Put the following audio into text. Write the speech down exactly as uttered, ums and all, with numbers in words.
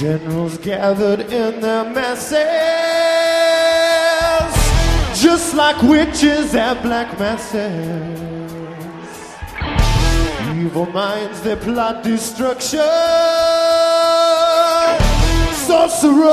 Generals gathered in their masses, just like witches at black masses. Evil minds, they plot destruction. Sorcerer